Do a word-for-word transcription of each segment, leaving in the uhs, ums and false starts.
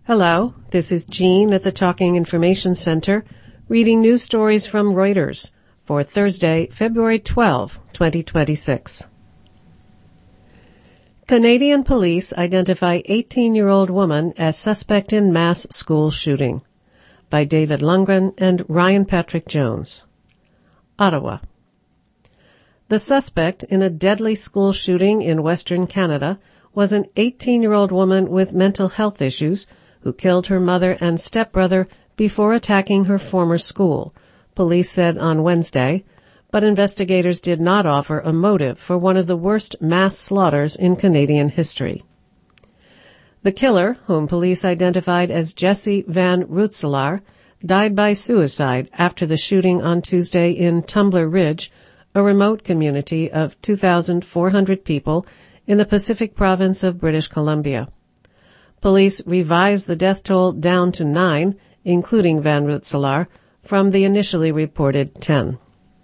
Hello, this is Jean at the Talking Information Center, reading news stories from Reuters for Thursday, February twelfth, twenty twenty-six. Canadian police identify eighteen-year-old woman as suspect in mass school shooting. By David Lundgren and Ryan Patrick Jones. Ottawa. The suspect in a deadly school shooting in Western Canada was an eighteen-year-old woman with mental health issues who killed her mother and stepbrother before attacking her former school, police said on Wednesday, but investigators did not offer a motive for one of the worst mass slaughters in Canadian history. The killer, whom police identified as Jesse Van Rootselaar, died by suicide after the shooting on Tuesday in Tumbler Ridge, a remote community of two thousand four hundred people in the Pacific province of British Columbia. Police revised the death toll down to nine, including Van Rootselaar, from the initially reported ten.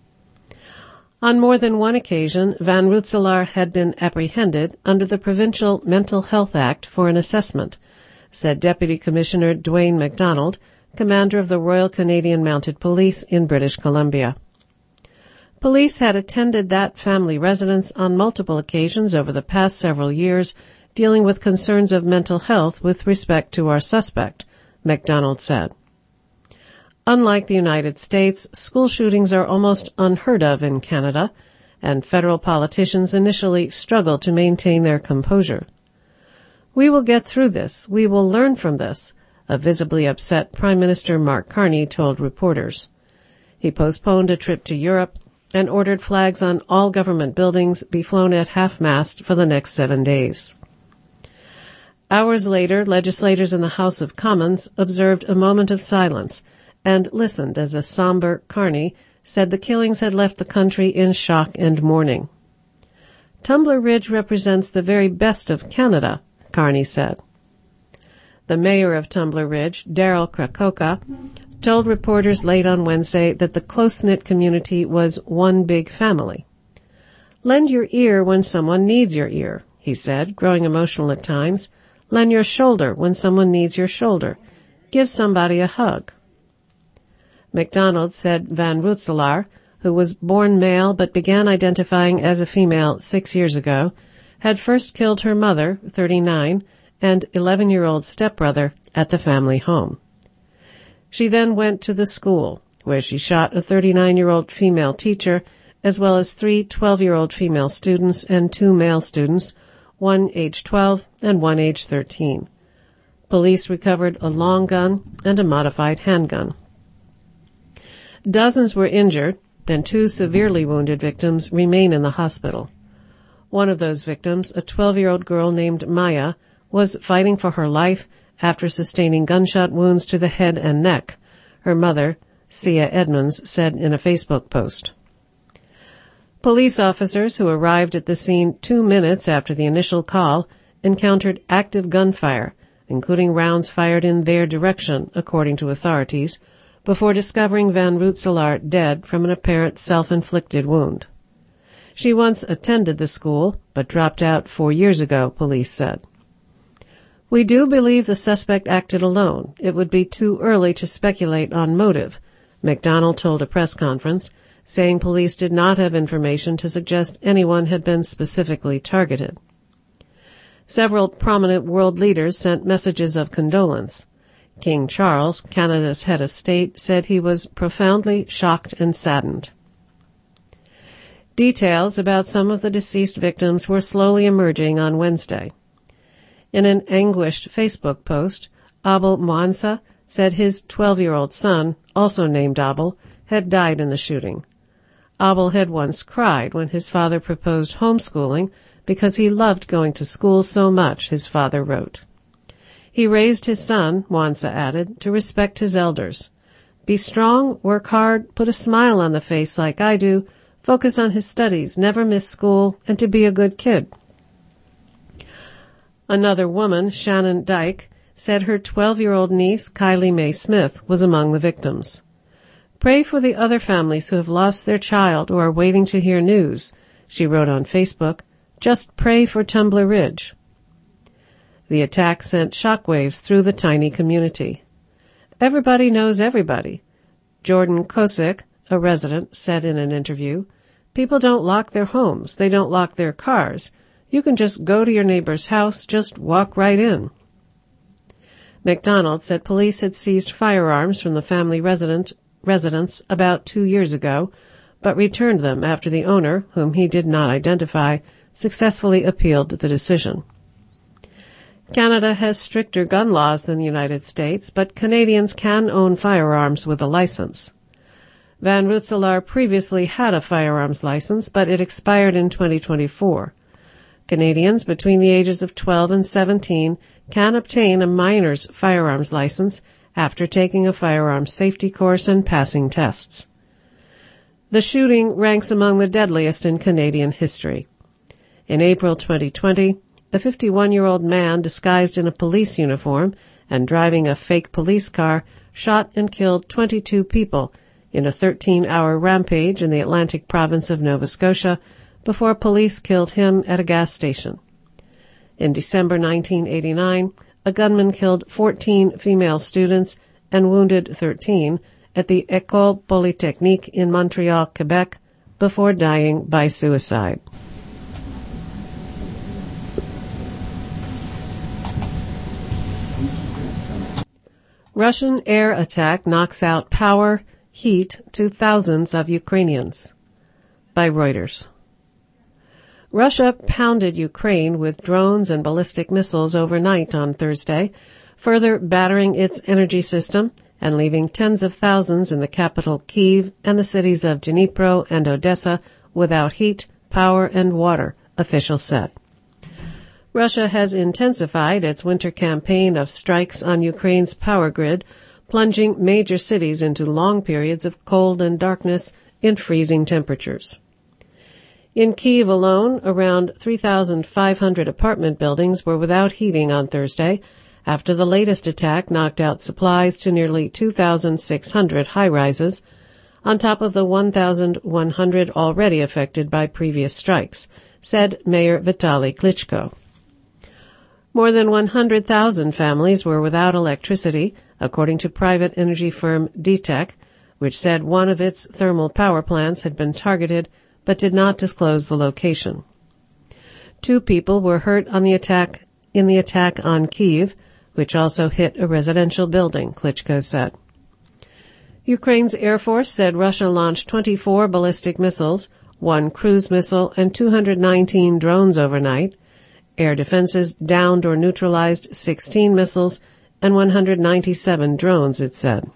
On more than one occasion, Van Rootselaar had been apprehended under the Provincial Mental Health Act for an assessment, said Deputy Commissioner Dwayne MacDonald, commander of the Royal Canadian Mounted Police in British Columbia. Police had attended that family residence on multiple occasions over the past several years, dealing with concerns of mental health with respect to our suspect, MacDonald said. Unlike the United States, school shootings are almost unheard of in Canada, and federal politicians initially struggle to maintain their composure. We will get through this. We will learn from this, a visibly upset Prime Minister Mark Carney told reporters. He postponed a trip to Europe and ordered flags on all government buildings be flown at half-mast for the next seven days. Hours later, legislators in the House of Commons observed a moment of silence and listened as a somber Carney said the killings had left the country in shock and mourning. Tumbler Ridge represents the very best of Canada, Carney said. The mayor of Tumbler Ridge, Daryl Krakoka, told reporters late on Wednesday that the close-knit community was one big family. Lend your ear when someone needs your ear, he said, growing emotional at times. Lend your shoulder when someone needs your shoulder. Give somebody a hug. MacDonald said Van Rootselaar, who was born male but began identifying as a female six years ago, had first killed her mother, thirty-nine, and eleven-year-old stepbrother at the family home. She then went to the school, where she shot a thirty-nine-year-old female teacher, as well as three twelve-year-old female students and two male students, one age twelve and one age thirteen. Police recovered a long gun and a modified handgun. Dozens were injured, and two severely wounded victims remain in the hospital. One of those victims, a twelve-year-old girl named Maya, was fighting for her life after sustaining gunshot wounds to the head and neck, her mother, Sia Edmonds, said in a Facebook post. Police officers who arrived at the scene two minutes after the initial call encountered active gunfire, including rounds fired in their direction, according to authorities, before discovering Van Rootselaar dead from an apparent self-inflicted wound. She once attended the school, but dropped out four years ago, police said. We do believe the suspect acted alone. It would be too early to speculate on motive, MacDonald told a press conference, saying police did not have information to suggest anyone had been specifically targeted. Several prominent world leaders sent messages of condolence. King Charles, Canada's head of state, said he was profoundly shocked and saddened. Details about some of the deceased victims were slowly emerging on Wednesday. In an anguished Facebook post, Abel Mwansa said his twelve-year-old son, also named Abel, had died in the shooting. Abel had once cried when his father proposed homeschooling because he loved going to school so much, his father wrote. He raised his son, Mwansa added, to respect his elders. Be strong, work hard, put a smile on the face like I do, focus on his studies, never miss school, and to be a good kid. Another woman, Shannon Dyke, said her twelve-year-old niece, Kylie Mae Smith, was among the victims. Pray for the other families who have lost their child or are waiting to hear news, she wrote on Facebook. Just pray for Tumbler Ridge. The attack sent shockwaves through the tiny community. Everybody knows everybody. Jordan Kosick, a resident, said in an interview, "People don't lock their homes. They don't lock their cars. You can just go to your neighbor's house, just walk right in." McDonald said police had seized firearms from the family resident, residence about two years ago, but returned them after the owner, whom he did not identify, successfully appealed the decision. Canada has stricter gun laws than the United States, but Canadians can own firearms with a license. Van Rutselaar previously had a firearms license, but it expired in twenty twenty-four. Canadians between the ages of twelve and seventeen can obtain a minor's firearms license after taking a firearms safety course and passing tests. The shooting ranks among the deadliest in Canadian history. In April twenty twenty, a fifty-one-year-old man disguised in a police uniform and driving a fake police car shot and killed twenty-two people in a thirteen-hour rampage in the Atlantic province of Nova Scotia before police killed him at a gas station. In December nineteen eighty-nine, a gunman killed fourteen female students and wounded thirteen at the École Polytechnique in Montreal, Quebec, before dying by suicide. Russian air attack knocks out power, heat to thousands of Ukrainians. By Reuters. Russia pounded Ukraine with drones and ballistic missiles overnight on Thursday, further battering its energy system and leaving tens of thousands in the capital Kyiv and the cities of Dnipro and Odessa without heat, power, and water, officials said. Russia has intensified its winter campaign of strikes on Ukraine's power grid, plunging major cities into long periods of cold and darkness in freezing temperatures. In Kyiv alone, around three thousand five hundred apartment buildings were without heating on Thursday, after the latest attack knocked out supplies to nearly two thousand six hundred high-rises, on top of the one thousand one hundred already affected by previous strikes, said Mayor Vitaly Klitschko. More than one hundred thousand families were without electricity, according to private energy firm D T E C, which said one of its thermal power plants had been targeted but did not disclose the location. Two people were hurt on the attack in the attack on Kyiv, which also hit a residential building, Klitschko said. Ukraine's Air Force said Russia launched twenty-four ballistic missiles, one cruise missile, and two hundred nineteen drones overnight. Air defenses downed or neutralized sixteen missiles and one hundred ninety-seven drones, it said.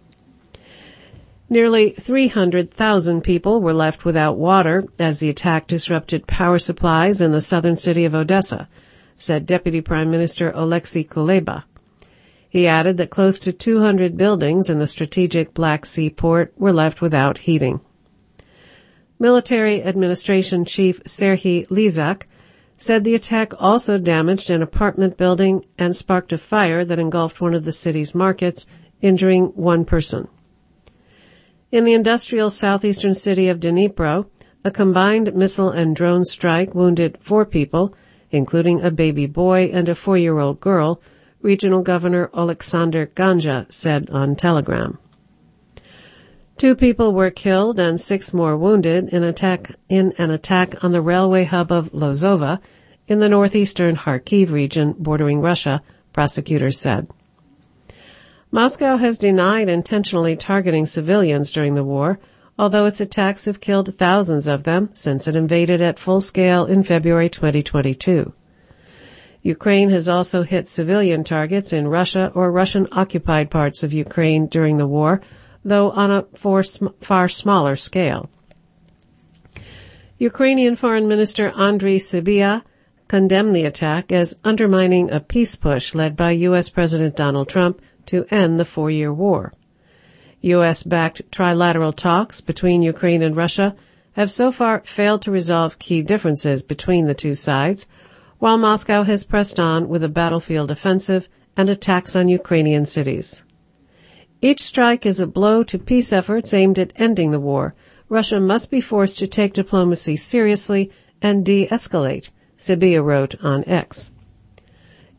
Nearly three hundred thousand people were left without water as the attack disrupted power supplies in the southern city of Odessa, said Deputy Prime Minister Oleksiy Kuleba. He added that close to two hundred buildings in the strategic Black Sea port were left without heating. Military Administration Chief Serhiy Lizak said the attack also damaged an apartment building and sparked a fire that engulfed one of the city's markets, injuring one person. In the industrial southeastern city of Dnipro, a combined missile and drone strike wounded four people, including a baby boy and a four-year-old girl, Regional Governor Oleksandr Ganja said on Telegram. Two people were killed and six more wounded in, attack, in an attack on the railway hub of Lozova in the northeastern Kharkiv region bordering Russia, prosecutors said. Moscow has denied intentionally targeting civilians during the war, although its attacks have killed thousands of them since it invaded at full scale in February twenty twenty-two. Ukraine has also hit civilian targets in Russia or Russian-occupied parts of Ukraine during the war, though on a far smaller scale. Ukrainian Foreign Minister Andriy Sybiha condemned the attack as undermining a peace push led by U S President Donald Trump to end the four-year war. U S-backed trilateral talks between Ukraine and Russia have so far failed to resolve key differences between the two sides, while Moscow has pressed on with a battlefield offensive and attacks on Ukrainian cities. Each strike is a blow to peace efforts aimed at ending the war. Russia must be forced to take diplomacy seriously and de-escalate, Sybiha wrote on X.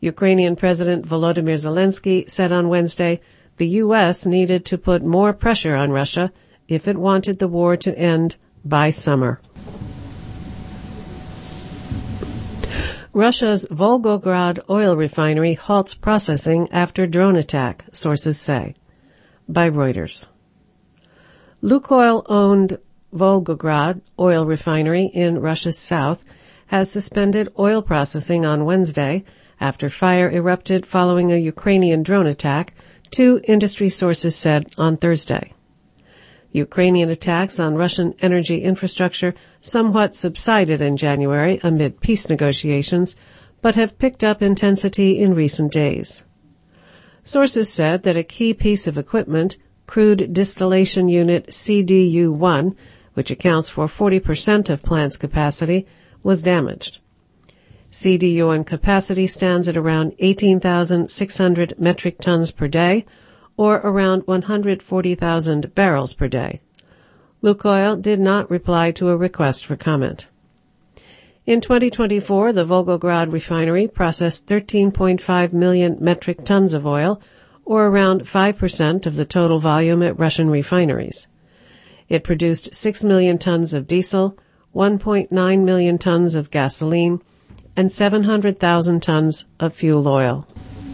Ukrainian President Volodymyr Zelensky said on Wednesday the U S needed to put more pressure on Russia if it wanted the war to end by summer. Russia's Volgograd oil refinery halts processing after drone attack, sources say. By Reuters. Lukoil-owned Volgograd oil refinery in Russia's south has suspended oil processing on Wednesday after fire erupted following a Ukrainian drone attack, two industry sources said on Thursday. Ukrainian attacks on Russian energy infrastructure somewhat subsided in January amid peace negotiations, but have picked up intensity in recent days. Sources said that a key piece of equipment, crude distillation unit C D U one, which accounts for forty percent of plant's capacity, was damaged. C D U one capacity stands at around eighteen thousand six hundred metric tons per day, or around one hundred forty thousand barrels per day. Lukoil did not reply to a request for comment. In twenty twenty-four, the Volgograd refinery processed thirteen point five million metric tons of oil, or around five percent of the total volume at Russian refineries. It produced six million tons of diesel, one point nine million tons of gasoline, and seven hundred thousand tons of fuel oil.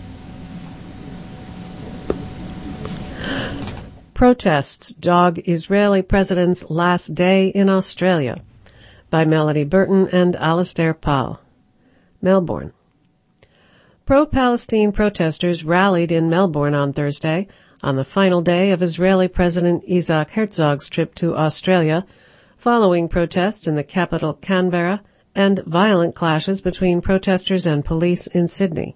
Protests dog Israeli president's last day in Australia, by Melody Burton and Alastair Pall. Melbourne. Pro-Palestine protesters rallied in Melbourne on Thursday, on the final day of Israeli President Isaac Herzog's trip to Australia, following protests in the capital Canberra and violent clashes between protesters and police in Sydney.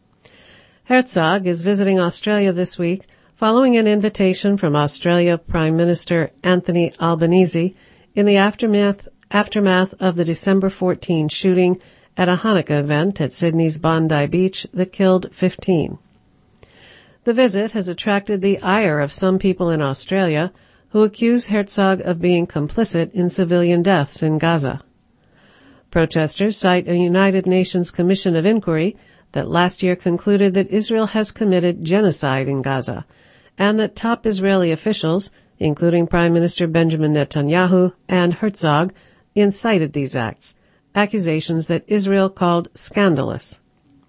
Herzog is visiting Australia this week following an invitation from Australia Prime Minister Anthony Albanese in the aftermath, aftermath of the December fourteenth shooting at a Hanukkah event at Sydney's Bondi Beach that killed fifteen. The visit has attracted the ire of some people in Australia who accuse Herzog of being complicit in civilian deaths in Gaza. Protesters cite a United Nations Commission of Inquiry that last year concluded that Israel has committed genocide in Gaza, and that top Israeli officials, including Prime Minister Benjamin Netanyahu and Herzog, incited these acts, accusations that Israel called scandalous.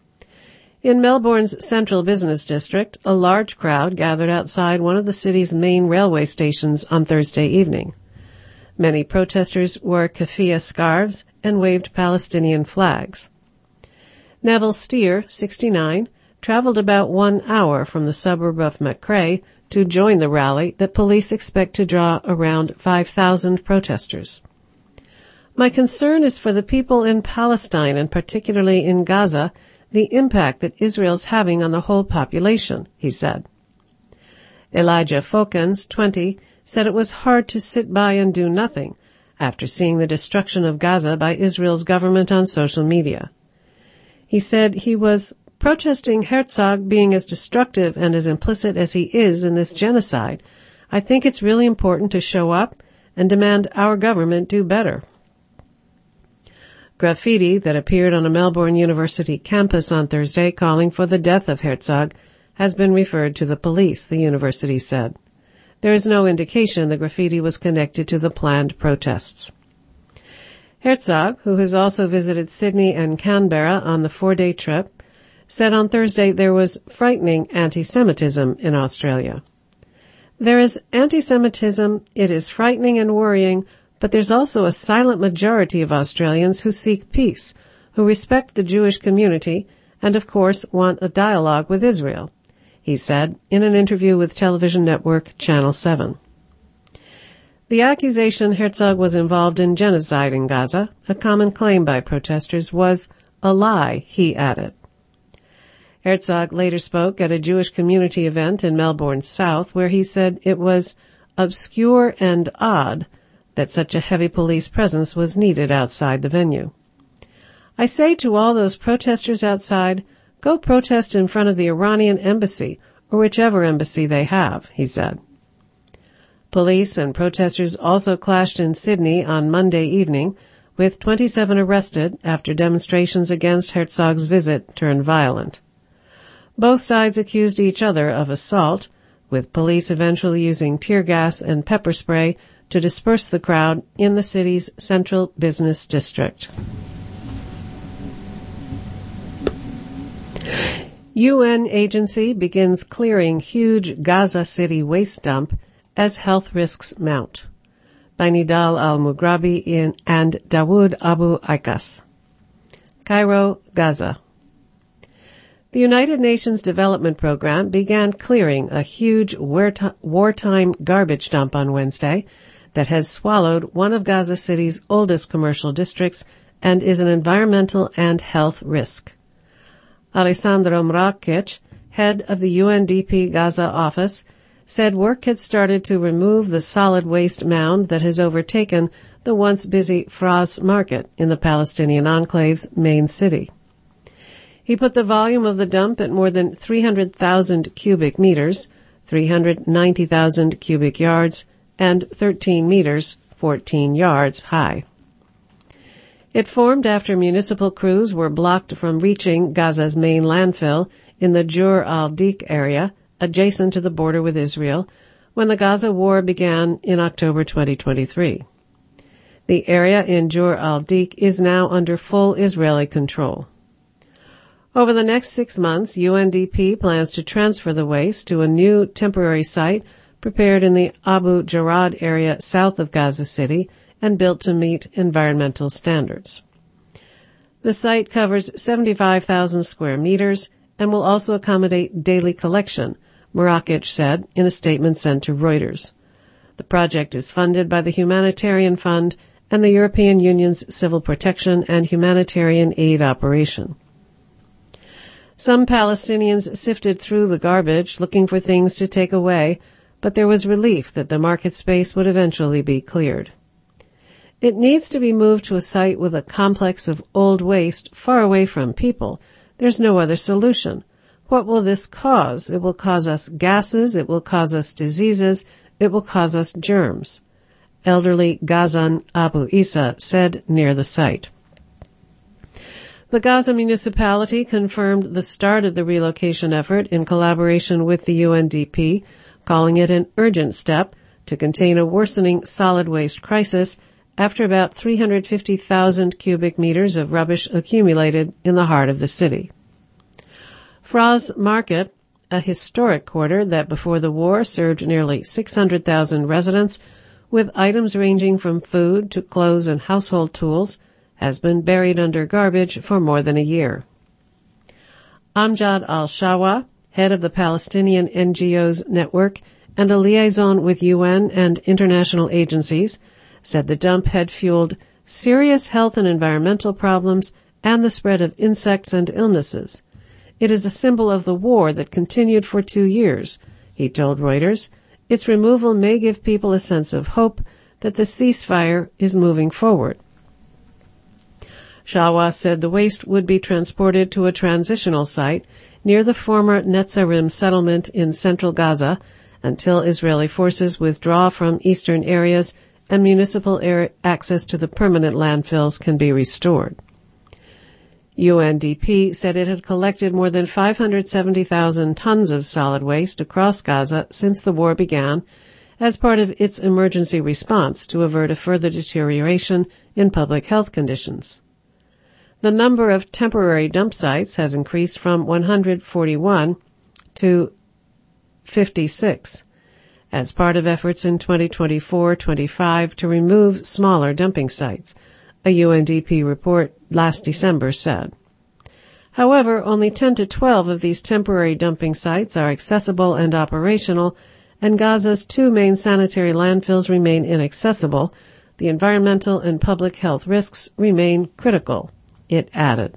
In Melbourne's central business district, a large crowd gathered outside one of the city's main railway stations on Thursday evening. Many protesters wore keffiyeh scarves and waved Palestinian flags. Neville Steer, sixty-nine, traveled about one hour from the suburb of Macrae to join the rally that police expect to draw around five thousand protesters. My concern is for the people in Palestine, and particularly in Gaza, the impact that Israel's having on the whole population, he said. Elijah Fokens, twenty, said it was hard to sit by and do nothing after seeing the destruction of Gaza by Israel's government on social media. He said he was protesting Herzog being as destructive and as implicit as he is in this genocide. I think it's really important to show up and demand our government do better. Graffiti that appeared on a Melbourne University campus on Thursday calling for the death of Herzog has been referred to the police, the university said. There is no indication the graffiti was connected to the planned protests. Herzog, who has also visited Sydney and Canberra on the four-day trip, said on Thursday there was frightening anti-Semitism in Australia. There is anti-Semitism, it is frightening and worrying, but there's also a silent majority of Australians who seek peace, who respect the Jewish community, and of course want a dialogue with Israel, he said in an interview with television network Channel seven. The accusation Herzog was involved in genocide in Gaza, a common claim by protesters, was a lie, he added. Herzog later spoke at a Jewish community event in Melbourne's south where he said it was obscure and odd that such a heavy police presence was needed outside the venue. I say to all those protesters outside, go protest in front of the Iranian embassy or whichever embassy they have, he said. Police and protesters also clashed in Sydney on Monday evening with twenty-seven arrested after demonstrations against Herzog's visit turned violent. Both sides accused each other of assault, with police eventually using tear gas and pepper spray to disperse the crowd in the city's central business district. U N agency begins clearing huge Gaza City waste dump as health risks mount. By Nidal al-Mughrabi in and Dawood Abu Aikas. Cairo, Gaza. The United Nations Development Program began clearing a huge wartime garbage dump on Wednesday that has swallowed one of Gaza City's oldest commercial districts and is an environmental and health risk. Alessandro Mrakic, head of the U N D P Gaza office, said work had started to remove the solid waste mound that has overtaken the once busy Fras market in the Palestinian enclave's main city. He put the volume of the dump at more than three hundred thousand cubic meters, three hundred ninety thousand cubic yards, and thirteen meters, fourteen yards high. It formed after municipal crews were blocked from reaching Gaza's main landfill in the Jur al-Dik area, adjacent to the border with Israel, when the Gaza war began in October twenty twenty-three. The area in Jur al-Dik is now under full Israeli control. Over the next six months, U N D P plans to transfer the waste to a new temporary site prepared in the Abu Jarad area south of Gaza City and built to meet environmental standards. The site covers seventy-five thousand square meters and will also accommodate daily collection, Mrakic said in a statement sent to Reuters. The project is funded by the Humanitarian Fund and the European Union's Civil Protection and Humanitarian Aid Operation. Some Palestinians sifted through the garbage looking for things to take away, but there was relief that the market space would eventually be cleared. It needs to be moved to a site with a complex of old waste far away from people. There's no other solution. What will this cause? It will cause us gases, it will cause us diseases, it will cause us germs. Elderly Ghazan Abu Isa said near the site. The Gaza municipality confirmed the start of the relocation effort in collaboration with the U N D P, calling it an urgent step to contain a worsening solid waste crisis after about three hundred fifty thousand cubic meters of rubbish accumulated in the heart of the city. Fras Market, a historic quarter that before the war served nearly six hundred thousand residents, with items ranging from food to clothes and household tools, has been buried under garbage for more than a year. Amjad al-Shawa, head of the Palestinian N G Os network and a liaison with U N and international agencies, said the dump had fueled serious health and environmental problems and the spread of insects and illnesses. It is a symbol of the war that continued for two years, he told Reuters. Its removal may give people a sense of hope that the ceasefire is moving forward. Shawa said the waste would be transported to a transitional site near the former Netzarim settlement in central Gaza until Israeli forces withdraw from eastern areas and municipal air access to the permanent landfills can be restored. U N D P said it had collected more than five hundred seventy thousand tons of solid waste across Gaza since the war began as part of its emergency response to avert a further deterioration in public health conditions. The number of temporary dump sites has increased from one hundred forty-one to fifty-six. As part of efforts in twenty twenty-four twenty-five to remove smaller dumping sites, a U N D P report last December said. However, only ten to twelve of these temporary dumping sites are accessible and operational, and Gaza's two main sanitary landfills remain inaccessible. The environmental and public health risks remain critical, it added.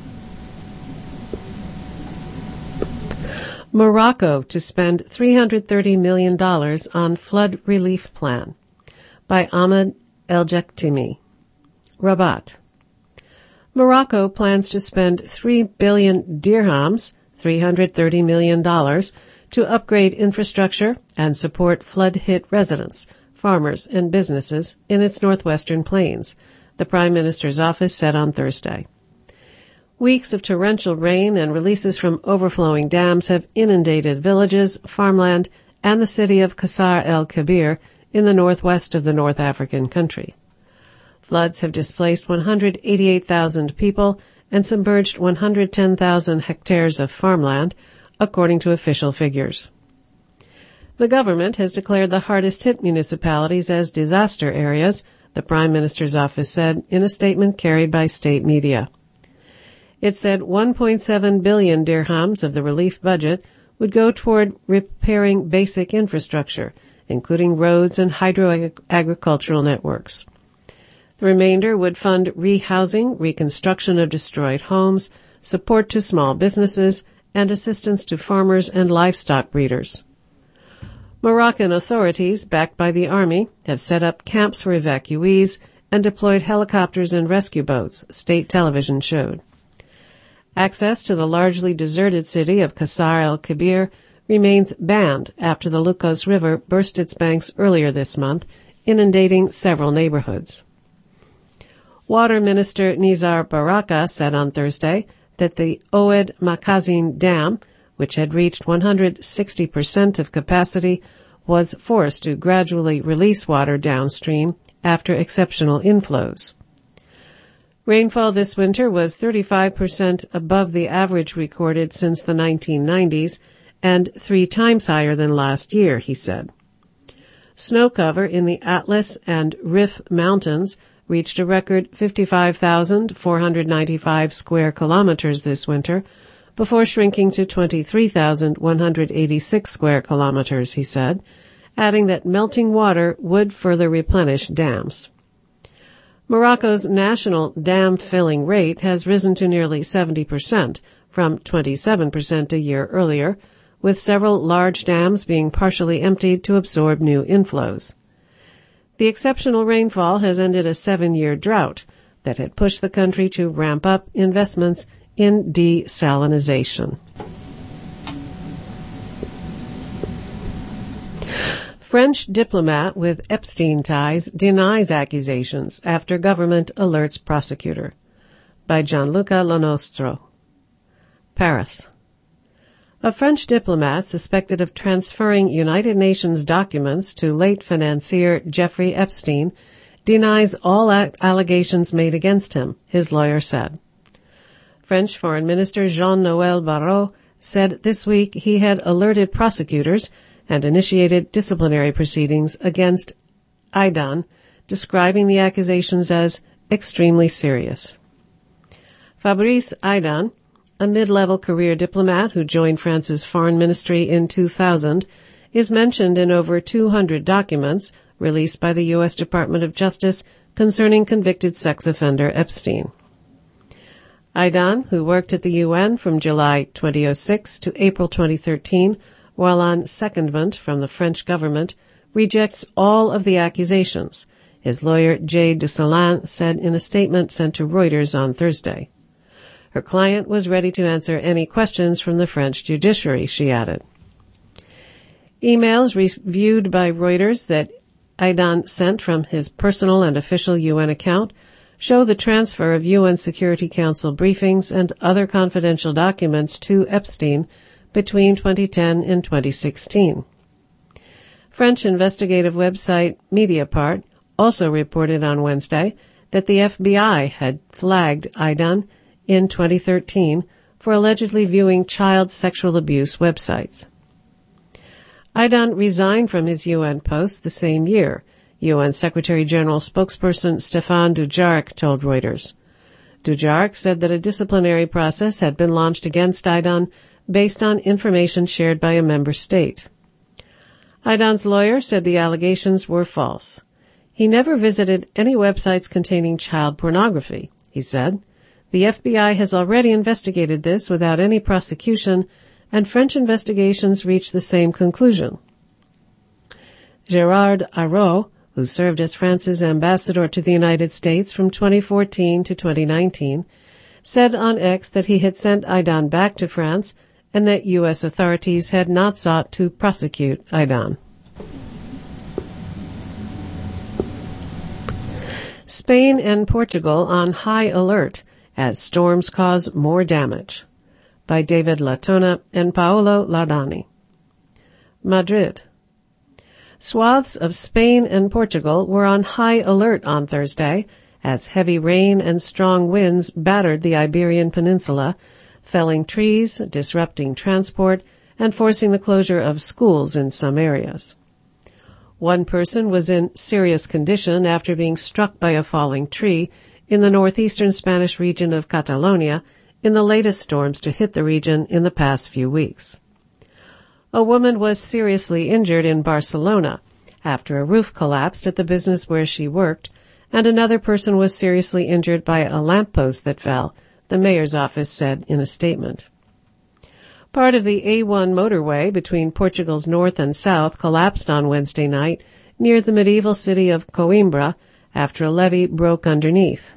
Morocco to spend three hundred thirty million dollars on flood relief plan. By Ahmed El-Jektimi. Rabat. Morocco plans to spend three billion dirhams, three hundred thirty million dollars, to upgrade infrastructure and support flood-hit residents, farmers, and businesses in its northwestern plains, the Prime Minister's office said on Thursday. Weeks of torrential rain and releases from overflowing dams have inundated villages, farmland, and the city of Qasr el-Kebir in the northwest of the North African country. Floods have displaced one hundred eighty-eight thousand people and submerged one hundred ten thousand hectares of farmland, according to official figures. The government has declared the hardest-hit municipalities as disaster areas, the Prime Minister's office said in a statement carried by state media. It said one point seven billion dirhams of the relief budget would go toward repairing basic infrastructure, including roads and hydro-agricultural networks. The remainder would fund rehousing, reconstruction of destroyed homes, support to small businesses, and assistance to farmers and livestock breeders. Moroccan authorities, backed by the army, have set up camps for evacuees and deployed helicopters and rescue boats, state television showed. Access to the largely deserted city of Qasr el-Kebir remains banned after the Lukos River burst its banks earlier this month, inundating several neighborhoods. Water Minister Nizar Baraka said on Thursday that the Oued Makazin Dam, which had reached one hundred sixty percent of capacity, was forced to gradually release water downstream after exceptional inflows. Rainfall this winter was thirty-five percent above the average recorded since the nineteen nineties and three times higher than last year, he said. Snow cover in the Atlas and Rif Mountains reached a record fifty-five thousand four hundred ninety-five square kilometers this winter, before shrinking to twenty-three thousand one hundred eighty-six square kilometers, he said, adding that melting water would further replenish dams. Morocco's national dam filling rate has risen to nearly seventy percent, from twenty-seven percent a year earlier, with several large dams being partially emptied to absorb new inflows. The exceptional rainfall has ended a seven-year drought that had pushed the country to ramp up investments in desalinization. French diplomat with Epstein ties denies accusations after government alerts prosecutor. By Gianluca Lonostro. Paris. A French diplomat suspected of transferring United Nations documents to late financier Jeffrey Epstein denies all allegations made against him, his lawyer said. French Foreign Minister Jean-Noël Barrot said this week he had alerted prosecutors and initiated disciplinary proceedings against Aidan, describing the accusations as extremely serious. Fabrice Aidan, a mid-level career diplomat who joined France's foreign ministry in two thousand, is mentioned in over two hundred documents released by the U S Department of Justice concerning convicted sex offender Epstein. Aidan, who worked at the U N from July two thousand six to April twenty thirteen, while on secondment from the French government, rejects all of the accusations, his lawyer Jay Dussalin said in a statement sent to Reuters on Thursday. Her client was ready to answer any questions from the French judiciary, she added. Emails reviewed by Reuters that Aidan sent from his personal and official U N account show the transfer of U N Security Council briefings and other confidential documents to Epstein between twenty ten and twenty sixteen. French investigative website Mediapart also reported on Wednesday that the F B I had flagged Aidan in twenty thirteen for allegedly viewing child sexual abuse websites. Aidan resigned from his U N post the same year, U N Secretary-General spokesperson Stéphane Dujarric told Reuters. Dujarric said that a disciplinary process had been launched against Aidan based on information shared by a member state. Aidan's lawyer said the allegations were false. He never visited any websites containing child pornography, he said. The F B I has already investigated this without any prosecution, and French investigations reached the same conclusion. Gérard Araud, who served as France's ambassador to the United States from twenty fourteen to twenty nineteen, said on X that he had sent Aidan back to France and that U S authorities had not sought to prosecute Aidan. Spain and Portugal on high alert as storms cause more damage. By David Latona and Paolo Laudani. Madrid. Swaths of Spain and Portugal were on high alert on Thursday as heavy rain and strong winds battered the Iberian Peninsula, felling trees, disrupting transport, and forcing the closure of schools in some areas. One person was in serious condition after being struck by a falling tree in the northeastern Spanish region of Catalonia in the latest storms to hit the region in the past few weeks. A woman was seriously injured in Barcelona after a roof collapsed at the business where she worked, and another person was seriously injured by a lamppost that fell, the mayor's office said in a statement. Part of the A one motorway between Portugal's north and south collapsed on Wednesday night near the medieval city of Coimbra after a levee broke underneath.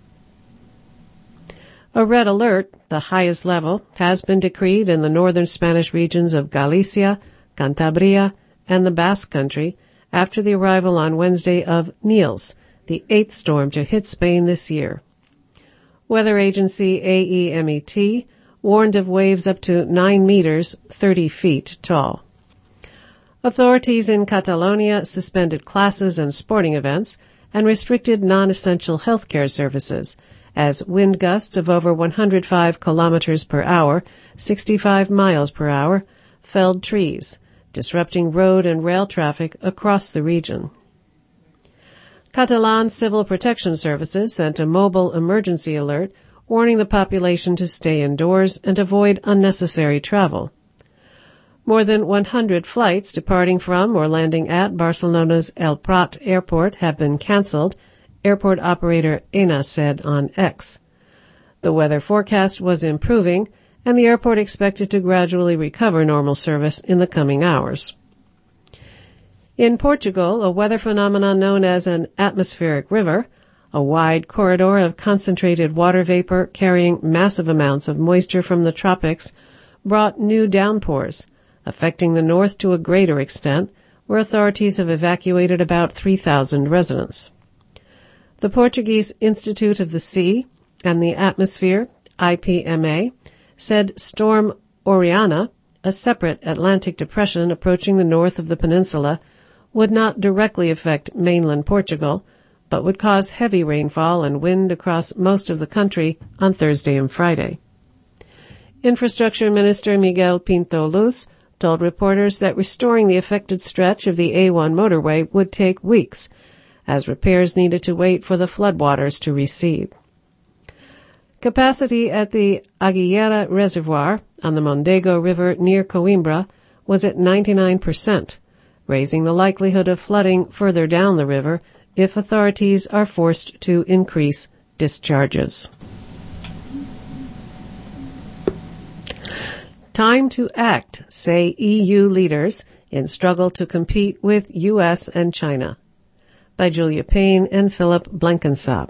A red alert, the highest level, has been decreed in the northern Spanish regions of Galicia, Cantabria, and the Basque Country after the arrival on Wednesday of Niels, the eighth storm to hit Spain this year. Weather agency A E M E T warned of waves up to nine meters, thirty feet tall. Authorities in Catalonia suspended classes and sporting events and restricted non-essential healthcare services as wind gusts of over one hundred five kilometers per hour, sixty-five miles per hour, felled trees, disrupting road and rail traffic across the region. Catalan Civil Protection Services sent a mobile emergency alert warning the population to stay indoors and avoid unnecessary travel. More than one hundred flights departing from or landing at Barcelona's El Prat airport have been cancelled, airport operator Aena said on X. The weather forecast was improving, and the airport expected to gradually recover normal service in the coming hours. In Portugal, a weather phenomenon known as an atmospheric river, a wide corridor of concentrated water vapor carrying massive amounts of moisture from the tropics, brought new downpours, affecting the north to a greater extent, where authorities have evacuated about three thousand residents. The Portuguese Institute of the Sea and the Atmosphere, I P M A, said Storm Oriana, a separate Atlantic depression approaching the north of the peninsula, would not directly affect mainland Portugal, but would cause heavy rainfall and wind across most of the country on Thursday and Friday. Infrastructure Minister Miguel Pinto Luz told reporters that restoring the affected stretch of the A one motorway would take weeks, as repairs needed to wait for the floodwaters to recede. Capacity at the Aguilera Reservoir on the Mondego River near Coimbra was at ninety-nine percent, raising the likelihood of flooding further down the river if authorities are forced to increase discharges. Time to act, say E U leaders in struggle to compete with U S and China. By Julia Payne and Philip Blenkinsop.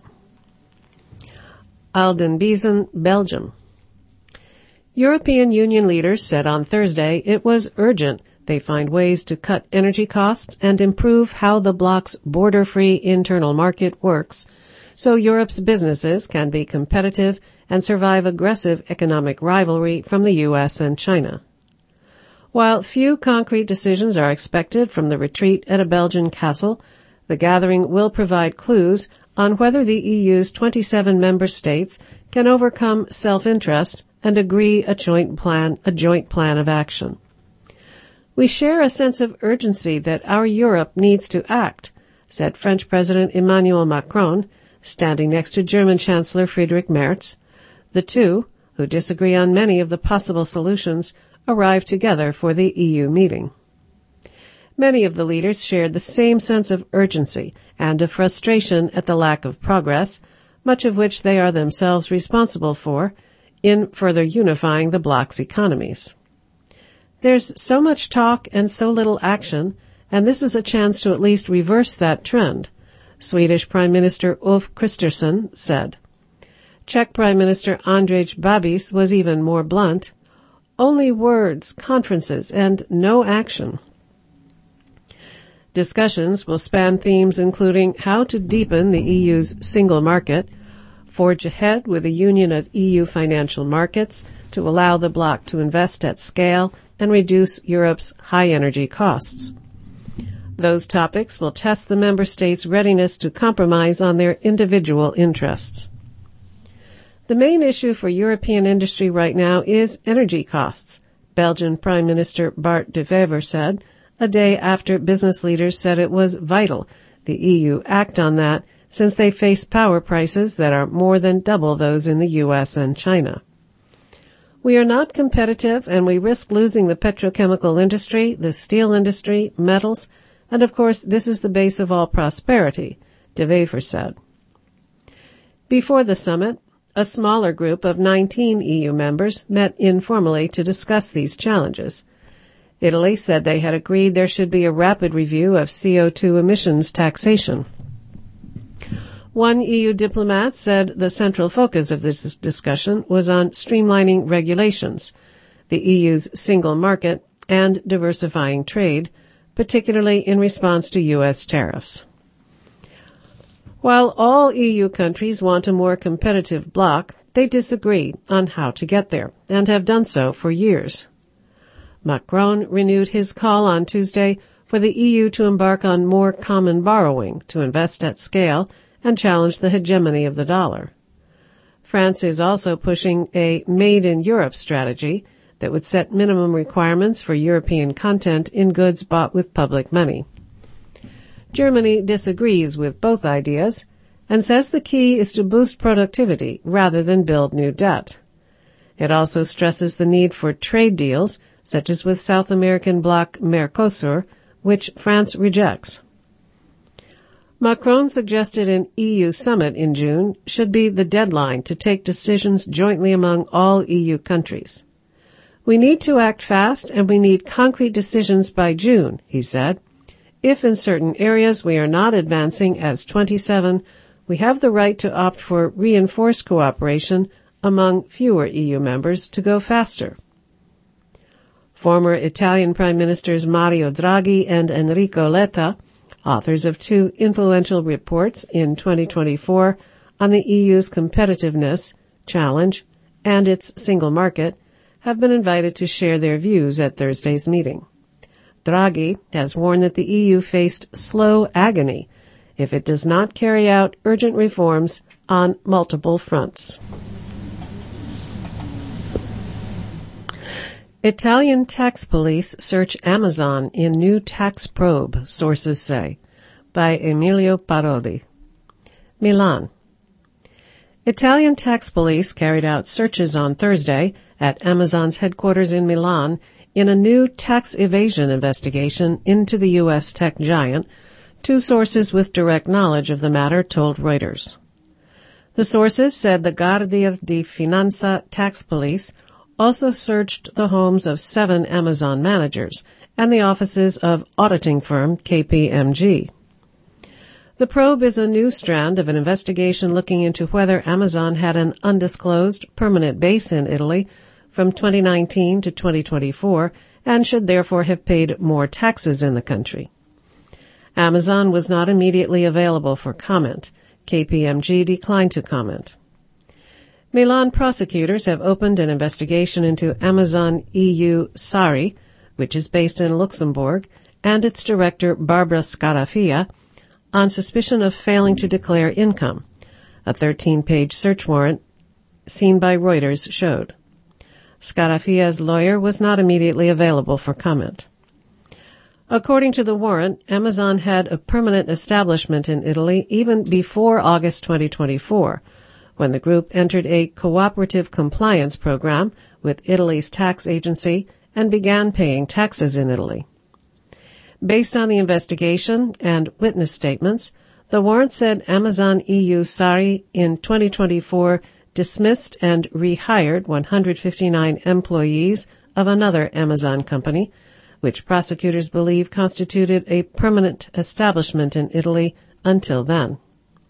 Aldenbizen, Belgium. European Union leaders said on Thursday it was urgent they find ways to cut energy costs and improve how the bloc's border-free internal market works so Europe's businesses can be competitive and survive aggressive economic rivalry from the U S and China. While few concrete decisions are expected from the retreat at a Belgian castle, the gathering will provide clues on whether the E U's twenty-seven member states can overcome self-interest and agree a joint plan, a joint plan of action. We share a sense of urgency that our Europe needs to act, said French President Emmanuel Macron, standing next to German Chancellor Friedrich Merz. The two, who disagree on many of the possible solutions, arrived together for the E U meeting. Many of the leaders shared the same sense of urgency and of frustration at the lack of progress, much of which they are themselves responsible for, in further unifying the bloc's economies. There's so much talk and so little action, and this is a chance to at least reverse that trend, Swedish Prime Minister Ulf Kristersson said. Czech Prime Minister Andrej Babis was even more blunt. Only words, conferences, and no action. Discussions will span themes including how to deepen the E U's single market, forge ahead with a union of E U financial markets to allow the bloc to invest at scale and reduce Europe's high energy costs. Those topics will test the member states' readiness to compromise on their individual interests. The main issue for European industry right now is energy costs, Belgian Prime Minister Bart De Wever said, a day after business leaders said it was vital the E U act on that since they face power prices that are more than double those in the U S and China. We are not competitive and we risk losing the petrochemical industry, the steel industry, metals, and of course this is the base of all prosperity, De Wever said. Before the summit, a smaller group of nineteen E U members met informally to discuss these challenges. Italy said they had agreed there should be a rapid review of C O two emissions taxation. One E U diplomat said the central focus of this discussion was on streamlining regulations, the E U's single market, and diversifying trade, particularly in response to U S tariffs. While all E U countries want a more competitive bloc, they disagree on how to get there, and have done so for years. Macron renewed his call on Tuesday for the E U to embark on more common borrowing to invest at scale and challenge the hegemony of the dollar. France is also pushing a Made in Europe strategy that would set minimum requirements for European content in goods bought with public money. Germany disagrees with both ideas and says the key is to boost productivity rather than build new debt. It also stresses the need for trade deals, such as with South American bloc Mercosur, which France rejects. Macron suggested an E U summit in June should be the deadline to take decisions jointly among all E U countries. We need to act fast and we need concrete decisions by June, he said. If in certain areas we are not advancing as twenty-seven, we have the right to opt for reinforced cooperation among fewer E U members to go faster. Former Italian Prime Ministers Mario Draghi and Enrico Letta, authors of two influential reports in twenty twenty-four on the E U's competitiveness, challenge, and its single market, have been invited to share their views at Thursday's meeting. Draghi has warned that the E U faced slow agony if it does not carry out urgent reforms on multiple fronts. Italian tax police search Amazon in new tax probe, sources say, by Emilio Parodi. Milan. Italian tax police carried out searches on Thursday at Amazon's headquarters in Milan in a new tax evasion investigation into the U S tech giant, two sources with direct knowledge of the matter told Reuters. The sources said the Guardia di Finanza tax police also searched the homes of seven Amazon managers and the offices of auditing firm K P M G. The probe is a new strand of an investigation looking into whether Amazon had an undisclosed permanent base in Italy from twenty nineteen to twenty twenty-four and should therefore have paid more taxes in the country. Amazon was not immediately available for comment. K P M G declined to comment. Milan prosecutors have opened an investigation into Amazon E U Sari, which is based in Luxembourg, and its director Barbara Scarafia, on suspicion of failing to declare income, a thirteen-page search warrant seen by Reuters showed. Scarafia's lawyer was not immediately available for comment. According to the warrant, Amazon had a permanent establishment in Italy even before August twenty twenty-four, when the group entered a cooperative compliance program with Italy's tax agency and began paying taxes in Italy. Based on the investigation and witness statements, the warrant said Amazon E U Sari in twenty twenty-four dismissed and rehired one hundred fifty-nine employees of another Amazon company, which prosecutors believe constituted a permanent establishment in Italy until then.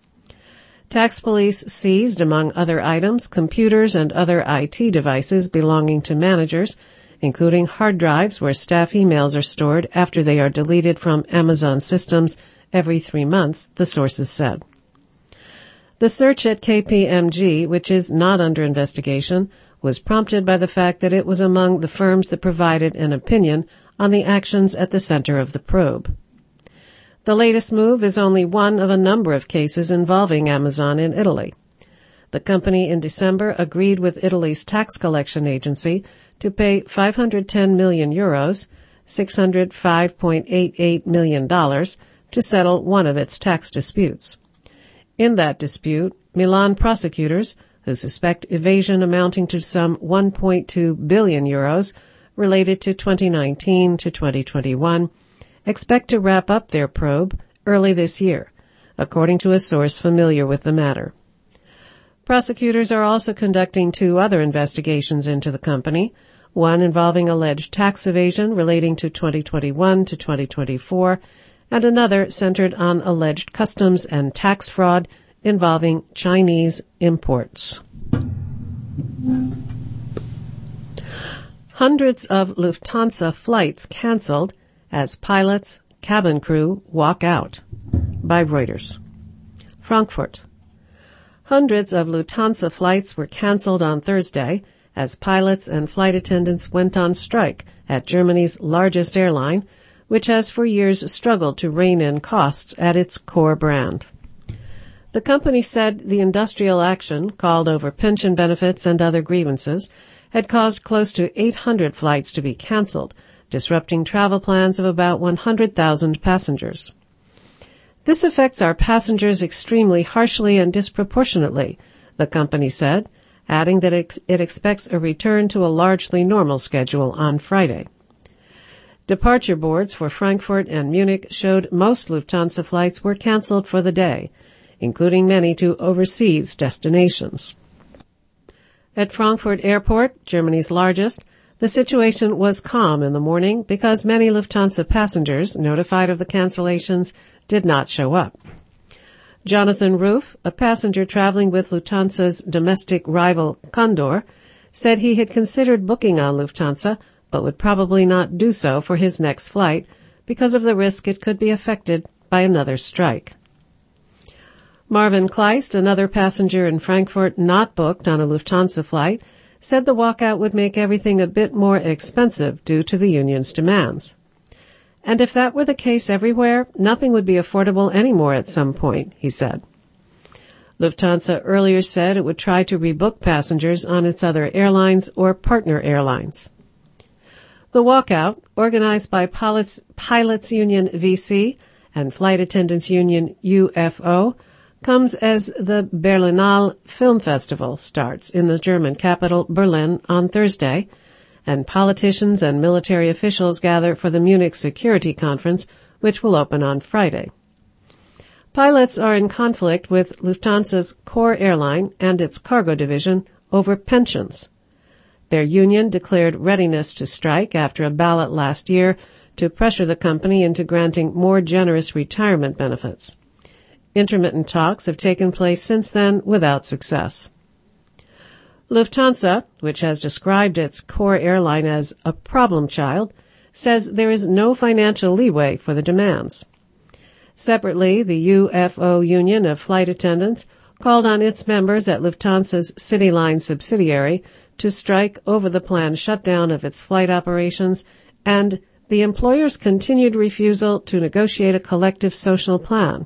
Tax police seized, among other items, computers and other I T devices belonging to managers, including hard drives where staff emails are stored after they are deleted from Amazon systems every three months, the sources said. The search at K P M G, which is not under investigation, was prompted by the fact that it was among the firms that provided an opinion on the actions at the center of the probe. The latest move is only one of a number of cases involving Amazon in Italy. The company in December agreed with Italy's tax collection agency to pay five hundred ten million euros, six hundred five point eight eight million dollars, to settle one of its tax disputes. In that dispute, Milan prosecutors, who suspect evasion amounting to some one point two billion euros related to twenty nineteen to twenty twenty-one, expect to wrap up their probe early this year, according to a source familiar with the matter. Prosecutors are also conducting two other investigations into the company, one involving alleged tax evasion relating to twenty twenty-one to twenty twenty-four, and another centered on alleged customs and tax fraud involving Chinese imports. Hundreds of Lufthansa flights canceled as pilots, cabin crew walk out. By Reuters. Frankfurt. Hundreds of Lufthansa flights were canceled on Thursday as pilots and flight attendants went on strike at Germany's largest airline, which has for years struggled to rein in costs at its core brand. The company said the industrial action, called over pension benefits and other grievances, had caused close to eight hundred flights to be canceled, disrupting travel plans of about one hundred thousand passengers. This affects our passengers extremely harshly and disproportionately, the company said, adding that it, it expects a return to a largely normal schedule on Friday. Departure boards for Frankfurt and Munich showed most Lufthansa flights were canceled for the day, including many to overseas destinations. At Frankfurt Airport, Germany's largest, the situation was calm in the morning because many Lufthansa passengers notified of the cancellations did not show up. Jonathan Roof, a passenger traveling with Lufthansa's domestic rival Condor, said he had considered booking on Lufthansa but would probably not do so for his next flight because of the risk it could be affected by another strike. Marvin Kleist, another passenger in Frankfurt not booked on a Lufthansa flight, said the walkout would make everything a bit more expensive due to the union's demands. And if that were the case everywhere, nothing would be affordable anymore at some point, he said. Lufthansa earlier said it would try to rebook passengers on its other airlines or partner airlines. The walkout, organized by Pilots, Pilots Union V C and Flight Attendants Union U F O, comes as the Berlinale Film Festival starts in the German capital, Berlin, on Thursday, and politicians and military officials gather for the Munich Security Conference, which will open on Friday. Pilots are in conflict with Lufthansa's core airline and its cargo division over pensions. Their union declared readiness to strike after a ballot last year to pressure the company into granting more generous retirement benefits. Intermittent talks have taken place since then without success. Lufthansa, which has described its core airline as a problem child, says there is no financial leeway for the demands. Separately, the U F O Union of Flight Attendants called on its members at Lufthansa's CityLine subsidiary to strike over the planned shutdown of its flight operations and the employer's continued refusal to negotiate a collective social plan.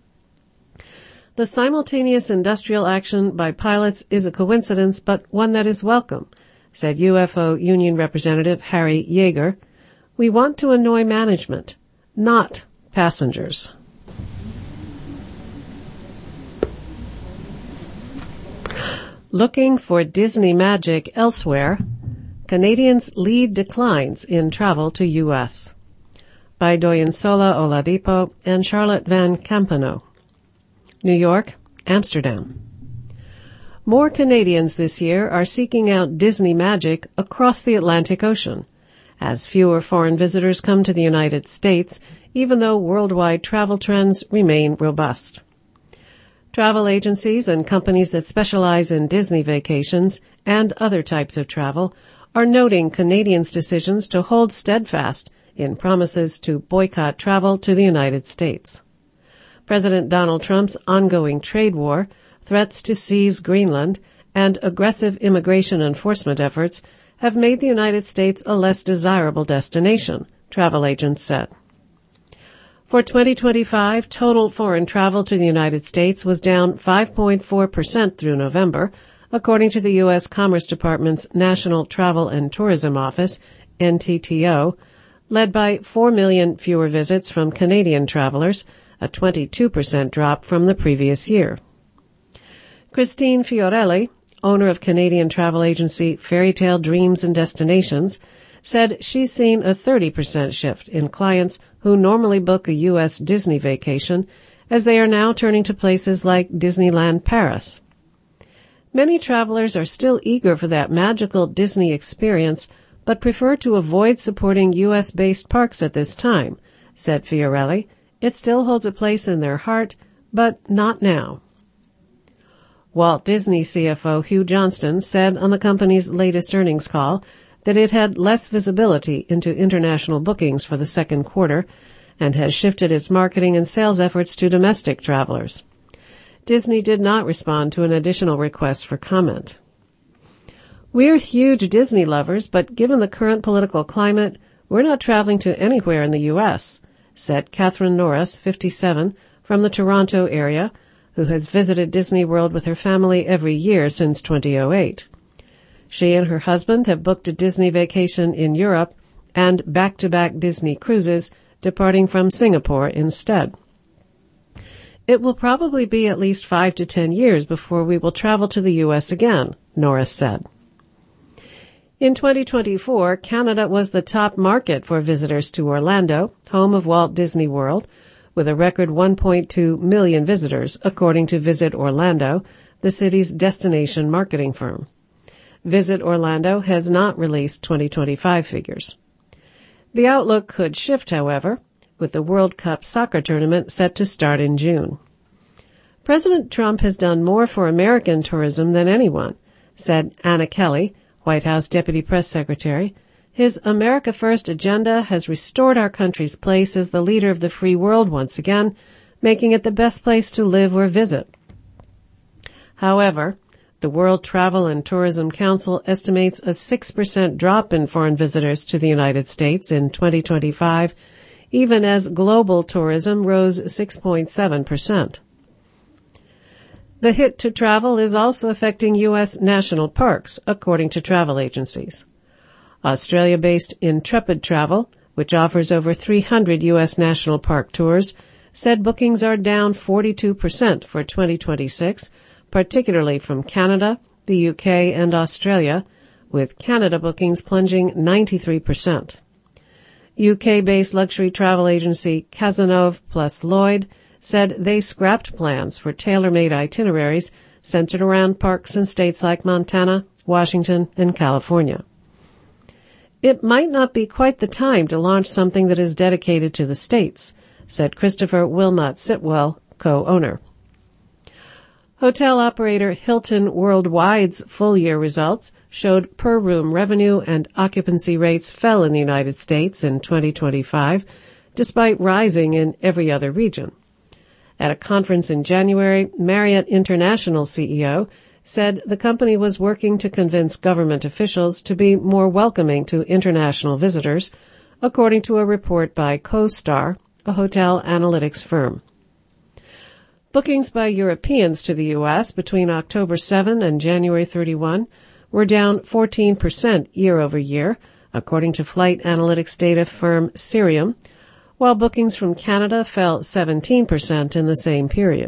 The simultaneous industrial action by pilots is a coincidence, but one that is welcome, said U F O Union Representative Harry Yeager. We want to annoy management, not passengers. Looking for Disney magic elsewhere, Canadians lead declines in travel to U S By Doyensola Oladipo and Charlotte Van Campano. New York, Amsterdam. More Canadians this year are seeking out Disney magic across the Atlantic Ocean, as fewer foreign visitors come to the United States, even though worldwide travel trends remain robust. Travel agencies and companies that specialize in Disney vacations and other types of travel are noting Canadians' decisions to hold steadfast in promises to boycott travel to the United States. President Donald Trump's ongoing trade war, threats to seize Greenland, and aggressive immigration enforcement efforts have made the United States a less desirable destination, travel agents said. For twenty twenty-five, total foreign travel to the United States was down five point four percent through November, according to the U S Commerce Department's National Travel and Tourism Office, N T T O, led by four million fewer visits from Canadian travelers, a twenty-two percent drop from the previous year. Christine Fiorelli, owner of Canadian travel agency Fairytale Dreams and Destinations, said she's seen a thirty percent shift in clients who normally book a U S Disney vacation, as they are now turning to places like Disneyland Paris. Many travelers are still eager for that magical Disney experience, but prefer to avoid supporting U S-based parks at this time, said Fiorelli. It still holds a place in their heart, but not now. Walt Disney C F O Hugh Johnston said on the company's latest earnings call that it had less visibility into international bookings for the second quarter and has shifted its marketing and sales efforts to domestic travelers. Disney did not respond to an additional request for comment. We're huge Disney lovers, but given the current political climate, we're not traveling to anywhere in the U S, said Catherine Norris, fifty-seven, from the Toronto area, who has visited Disney World with her family every year since two thousand eight. She and her husband have booked a Disney vacation in Europe and back-to-back Disney cruises, departing from Singapore instead. It will probably be at least five to ten years before we will travel to the U S again, Norris said. In twenty twenty-four, Canada was the top market for visitors to Orlando, home of Walt Disney World, with a record one point two million visitors, according to Visit Orlando, the city's destination marketing firm. Visit Orlando has not released twenty twenty-five figures. The outlook could shift, however, with the World Cup soccer tournament set to start in June. President Trump has done more for American tourism than anyone, said Anna Kelly, White House Deputy Press Secretary. His America First agenda has restored our country's place as the leader of the free world once again, making it the best place to live or visit. However, the World Travel and Tourism Council estimates a six percent drop in foreign visitors to the United States in twenty twenty-five, even as global tourism rose six point seven percent. The hit to travel is also affecting U S national parks, according to travel agencies. Australia-based Intrepid Travel, which offers over three hundred U S national park tours, said bookings are down forty-two percent for twenty twenty-six, particularly from Canada, the U K, and Australia, with Canada bookings plunging ninety-three percent. U K-based luxury travel agency Cazenove plus Lloyd said they scrapped plans for tailor-made itineraries centered around parks in states like Montana, Washington, and California. It might not be quite the time to launch something that is dedicated to the states, said Christopher Wilmot Sitwell, co-owner. Hotel operator Hilton Worldwide's full-year results showed per-room revenue and occupancy rates fell in the United States in twenty twenty-five, despite rising in every other region. At a conference in January, Marriott International C E O said the company was working to convince government officials to be more welcoming to international visitors, according to a report by CoStar, a hotel analytics firm. Bookings by Europeans to the U S between October seventh and January thirty-first were down fourteen percent year over year, according to flight analytics data firm Cirium, while bookings from Canada fell seventeen percent in the same period.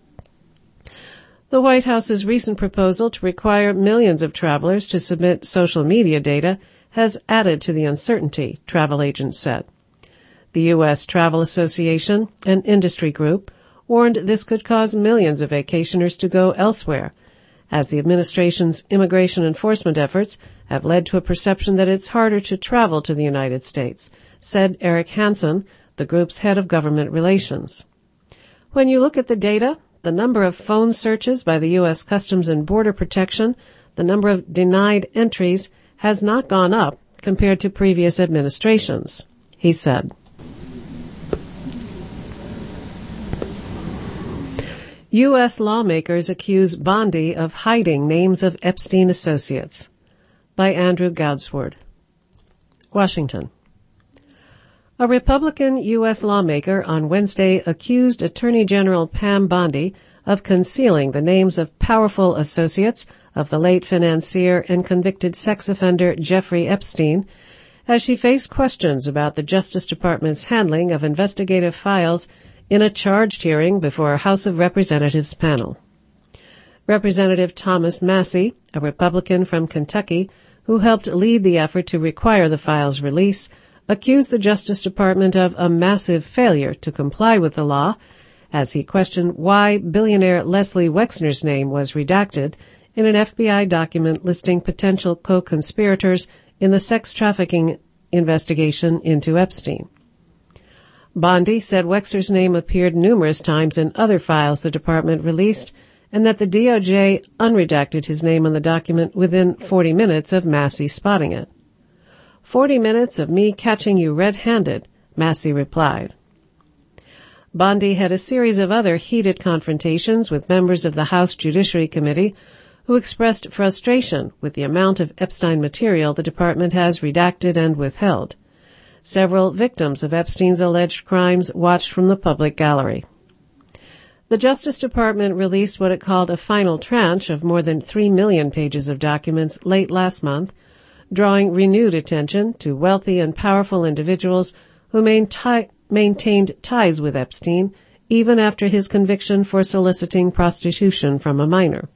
The White House's recent proposal to require millions of travelers to submit social media data has added to the uncertainty, travel agents said. The U S Travel Association, an industry group, warned this could cause millions of vacationers to go elsewhere, as the administration's immigration enforcement efforts have led to a perception that it's harder to travel to the United States, said Eric Hansen, the group's head of government relations. When you look at the data, the number of phone searches by the U S Customs and Border Protection, the number of denied entries, has not gone up compared to previous administrations, he said. U S lawmakers accuse Bondi of hiding names of Epstein associates. By Andrew Goudsward. Washington. A Republican U S lawmaker on Wednesday accused Attorney General Pam Bondi of concealing the names of powerful associates of the late financier and convicted sex offender Jeffrey Epstein as she faced questions about the Justice Department's handling of investigative files in a charged hearing before a House of Representatives panel. Representative Thomas Massie, a Republican from Kentucky who helped lead the effort to require the files' release, accused the Justice Department of a massive failure to comply with the law as he questioned why billionaire Leslie Wexner's name was redacted in an F B I document listing potential co-conspirators in the sex trafficking investigation into Epstein. Bondi said Wexner's name appeared numerous times in other files the department released and that the D O J unredacted his name on the document within forty minutes of Massie spotting it. Forty minutes of me catching you red-handed, Massie replied. Bondi had a series of other heated confrontations with members of the House Judiciary Committee who expressed frustration with the amount of Epstein material the department has redacted and withheld. Several victims of Epstein's alleged crimes watched from the public gallery. The Justice Department released what it called a final tranche of more than three million pages of documents late last month, drawing renewed attention to wealthy and powerful individuals who mainti- maintained ties with Epstein even after his conviction for soliciting prostitution from a minor.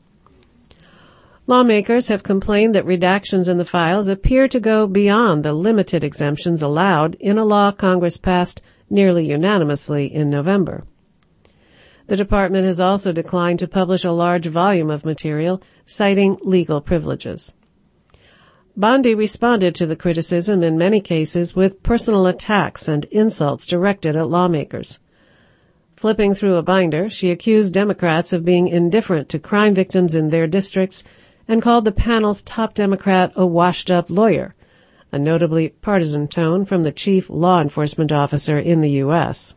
Lawmakers have complained that redactions in the files appear to go beyond the limited exemptions allowed in a law Congress passed nearly unanimously in November. The department has also declined to publish a large volume of material, citing legal privileges. Bondi responded to the criticism in many cases with personal attacks and insults directed at lawmakers. Flipping through a binder, she accused Democrats of being indifferent to crime victims in their districts and called the panel's top Democrat a washed-up lawyer, a notably partisan tone from the chief law enforcement officer in the U S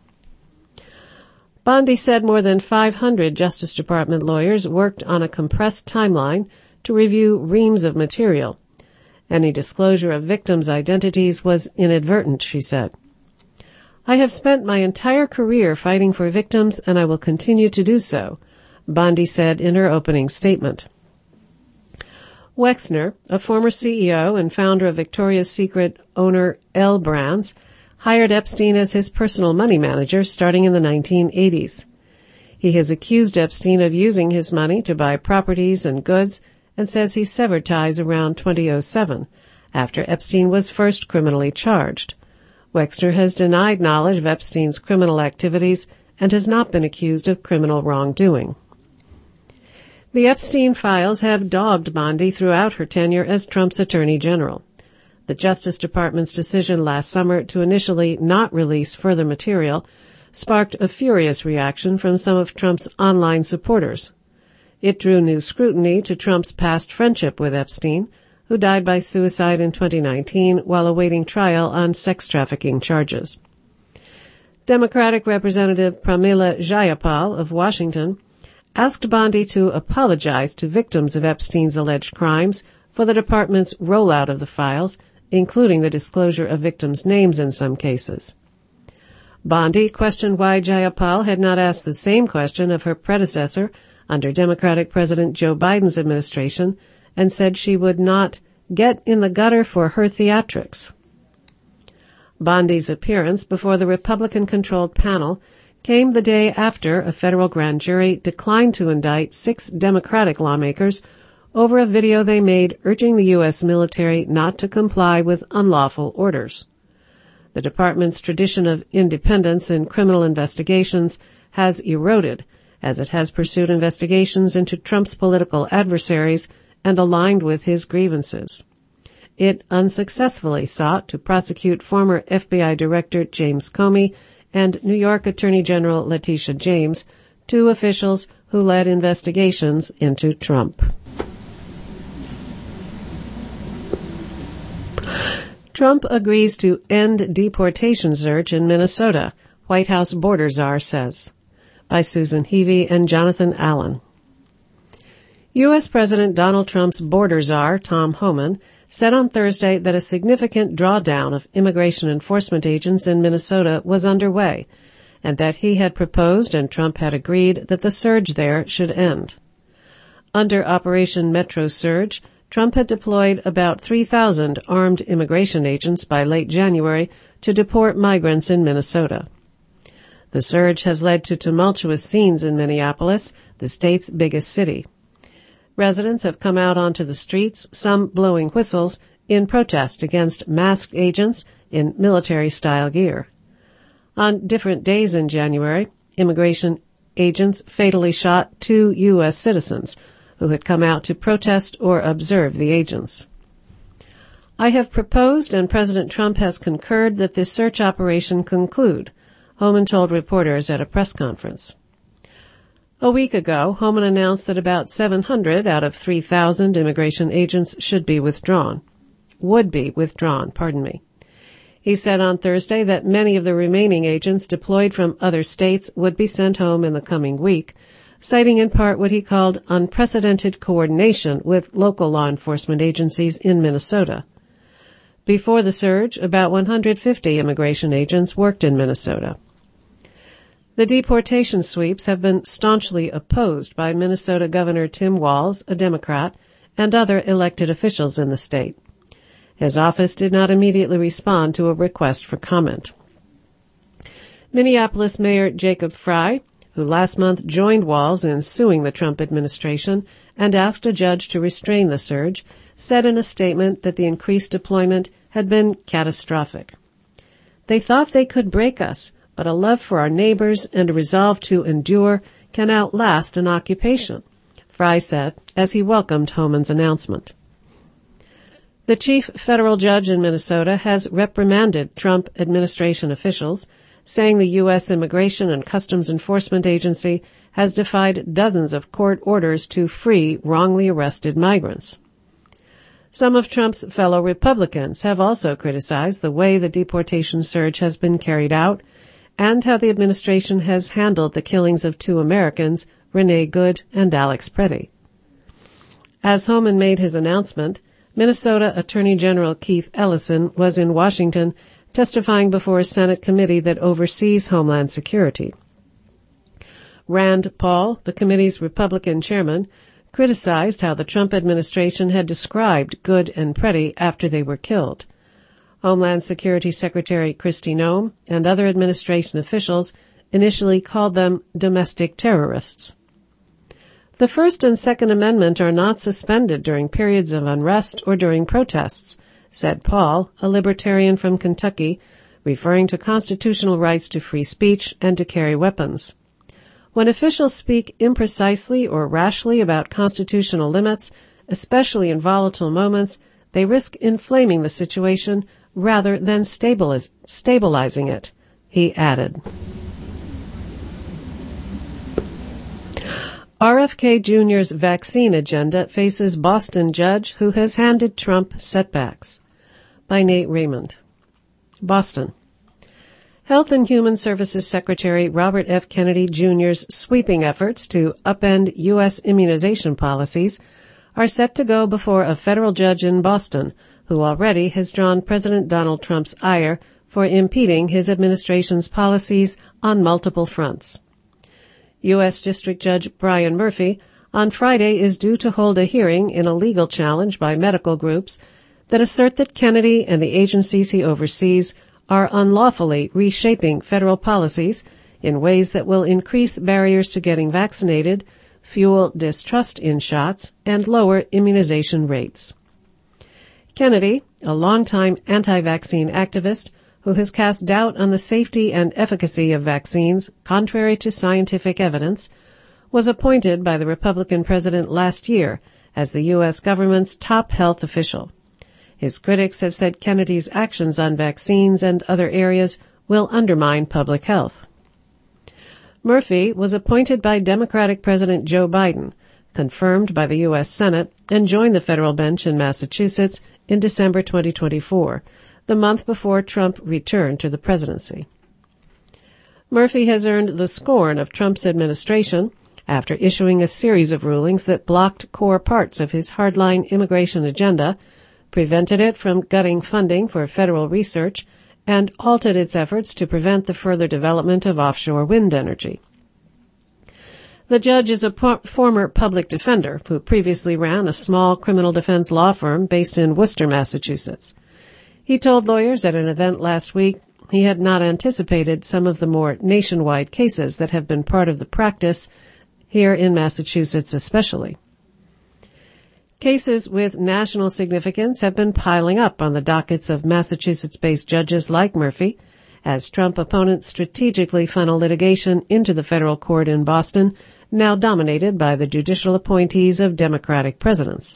Bondi said more than five hundred Justice Department lawyers worked on a compressed timeline to review reams of material. Any disclosure of victims' identities was inadvertent, she said. I have spent my entire career fighting for victims, and I will continue to do so, Bondi said in her opening statement. Wexner, a former C E O and founder of Victoria's Secret owner L Brands, hired Epstein as his personal money manager starting in the nineteen eighties. He has accused Epstein of using his money to buy properties and goods and says he severed ties around two thousand seven, after Epstein was first criminally charged. Wexner has denied knowledge of Epstein's criminal activities and has not been accused of criminal wrongdoing. The Epstein files have dogged Bondi throughout her tenure as Trump's Attorney General. The Justice Department's decision last summer to initially not release further material sparked a furious reaction from some of Trump's online supporters. It drew new scrutiny to Trump's past friendship with Epstein, who died by suicide in twenty nineteen while awaiting trial on sex trafficking charges. Democratic Representative Pramila Jayapal of Washington asked Bondi to apologize to victims of Epstein's alleged crimes for the department's rollout of the files, including the disclosure of victims' names in some cases. Bondi questioned why Jayapal had not asked the same question of her predecessor under Democratic President Joe Biden's administration and said she would not get in the gutter for her theatrics. Bondi's appearance before the Republican-controlled panel came the day after a federal grand jury declined to indict six Democratic lawmakers over a video they made urging the U S military not to comply with unlawful orders. The department's tradition of independence in criminal investigations has eroded as it has pursued investigations into Trump's political adversaries and aligned with his grievances. It unsuccessfully sought to prosecute former F B I Director James Comey and New York Attorney General Letitia James, two officials who led investigations into Trump. Trump agrees to end deportation surge in Minnesota, White House border czar says. By Susan Heavey and Jonathan Allen. U S. President Donald Trump's border czar, Tom Homan, said on Thursday that a significant drawdown of immigration enforcement agents in Minnesota was underway, and that he had proposed and Trump had agreed that the surge there should end. Under Operation Metro Surge, Trump had deployed about three thousand armed immigration agents by late January to deport migrants in Minnesota. The surge has led to tumultuous scenes in Minneapolis, the state's biggest city. Residents have come out onto the streets, some blowing whistles, in protest against masked agents in military-style gear. On different days in January, immigration agents fatally shot two U S citizens who had come out to protest or observe the agents. I have proposed and President Trump has concurred that this search operation conclude, Homan told reporters at a press conference. A week ago, Homan announced that about seven hundred out of three thousand immigration agents should be withdrawn. Would be withdrawn, pardon me. He said on Thursday that many of the remaining agents deployed from other states would be sent home in the coming week, citing in part what he called unprecedented coordination with local law enforcement agencies in Minnesota. Before the surge, about one hundred fifty immigration agents worked in Minnesota. The deportation sweeps have been staunchly opposed by Minnesota Governor Tim Walz, a Democrat, and other elected officials in the state. His office did not immediately respond to a request for comment. Minneapolis Mayor Jacob Frey, who last month joined Walz in suing the Trump administration and asked a judge to restrain the surge, said in a statement that the increased deployment had been catastrophic. They thought they could break us, but a love for our neighbors and a resolve to endure can outlast an occupation, Frey said as he welcomed Homan's announcement. The chief federal judge in Minnesota has reprimanded Trump administration officials, saying the U S. Immigration and Customs Enforcement Agency has defied dozens of court orders to free wrongly arrested migrants. Some of Trump's fellow Republicans have also criticized the way the deportation surge has been carried out and how the administration has handled the killings of two Americans, Renee Good and Alex Preddy. As Homan made his announcement, Minnesota Attorney General Keith Ellison was in Washington testifying before a Senate committee that oversees Homeland Security. Rand Paul, the committee's Republican chairman, criticized how the Trump administration had described Good and Preddy after they were killed. Homeland Security Secretary Kristi Noem and other administration officials initially called them domestic terrorists. The First and Second Amendment are not suspended during periods of unrest or during protests, said Paul, a libertarian from Kentucky, referring to constitutional rights to free speech and to carry weapons. When officials speak imprecisely or rashly about constitutional limits, especially in volatile moments, they risk inflaming the situation rather than stabiliz- stabilizing it, he added. R F K Junior's vaccine agenda faces Boston judge who has handed Trump setbacks. By Nate Raymond. Boston. Health and Human Services Secretary Robert F. Kennedy Junior's sweeping efforts to upend U S immunization policies are set to go before a federal judge in Boston, who already has drawn President Donald Trump's ire for impeding his administration's policies on multiple fronts. U S. District Judge Brian Murphy on Friday is due to hold a hearing in a legal challenge by medical groups that assert that Kennedy and the agencies he oversees are unlawfully reshaping federal policies in ways that will increase barriers to getting vaccinated, fuel distrust in shots, and lower immunization rates. Kennedy, a longtime anti-vaccine activist who has cast doubt on the safety and efficacy of vaccines contrary to scientific evidence, was appointed by the Republican president last year as the U S government's top health official. His critics have said Kennedy's actions on vaccines and other areas will undermine public health. Murphy was appointed by Democratic President Joe Biden, confirmed by the U S. Senate, and joined the federal bench in Massachusetts in December twenty twenty-four, the month before Trump returned to the presidency. Murphy has earned the scorn of Trump's administration after issuing a series of rulings that blocked core parts of his hardline immigration agenda, prevented it from gutting funding for federal research, and halted its efforts to prevent the further development of offshore wind energy. The judge is a po- former public defender who previously ran a small criminal defense law firm based in Worcester, Massachusetts. He told lawyers at an event last week he had not anticipated some of the more nationwide cases that have been part of the practice, here in Massachusetts especially. Cases with national significance have been piling up on the dockets of Massachusetts-based judges like Murphy, as Trump opponents strategically funnel litigation into the federal court in Boston, now dominated by the judicial appointees of Democratic presidents.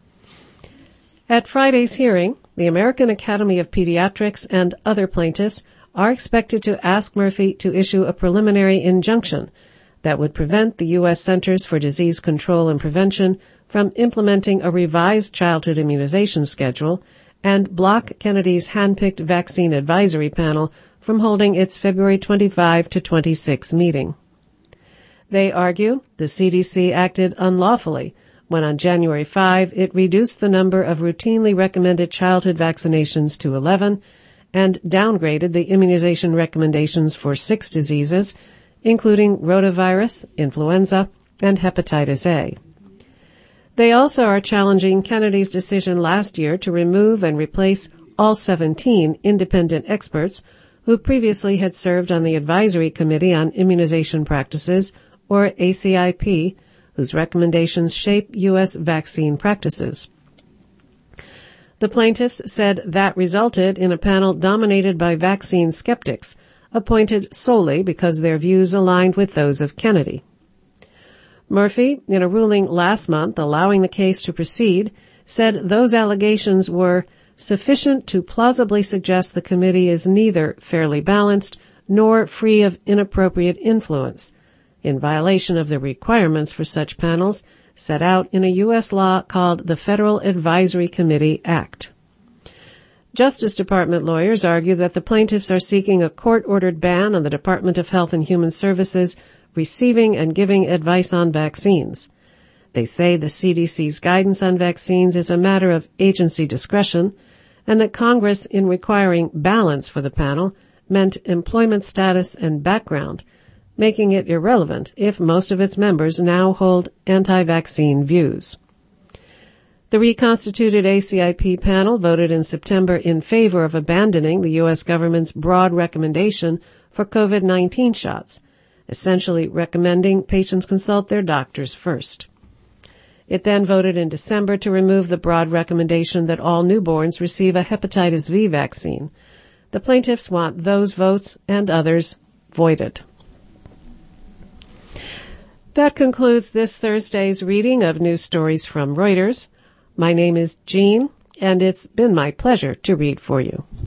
At Friday's hearing, the American Academy of Pediatrics and other plaintiffs are expected to ask Murphy to issue a preliminary injunction that would prevent the U S Centers for Disease Control and Prevention from implementing a revised childhood immunization schedule and block Kennedy's hand-picked vaccine advisory panel from holding its February twenty-fifth to twenty-sixth meeting. They argue the C D C acted unlawfully when on January fifth it reduced the number of routinely recommended childhood vaccinations to eleven and downgraded the immunization recommendations for six diseases, including rotavirus, influenza, and hepatitis A. They also are challenging Kennedy's decision last year to remove and replace all seventeen independent experts who previously had served on the Advisory Committee on Immunization Practices, or A C I P, whose recommendations shape U S vaccine practices. The plaintiffs said that resulted in a panel dominated by vaccine skeptics, appointed solely because their views aligned with those of Kennedy. Murphy, in a ruling last month allowing the case to proceed, said those allegations were sufficient to plausibly suggest the committee is neither fairly balanced nor free of inappropriate influence, in violation of the requirements for such panels set out in a U S law called the Federal Advisory Committee Act. Justice Department lawyers argue that the plaintiffs are seeking a court-ordered ban on the Department of Health and Human Services receiving and giving advice on vaccines. They say the C D C's guidance on vaccines is a matter of agency discretion, and that Congress, in requiring balance for the panel, meant employment status and background, making it irrelevant if most of its members now hold anti-vaccine views. The reconstituted A C I P panel voted in September in favor of abandoning the U S government's broad recommendation for COVID nineteen shots, essentially recommending patients consult their doctors first. It then voted in December to remove the broad recommendation that all newborns receive a hepatitis V vaccine. The plaintiffs want those votes and others voided. That concludes this Thursday's reading of news stories from Reuters. My name is Jean, and it's been my pleasure to read for you.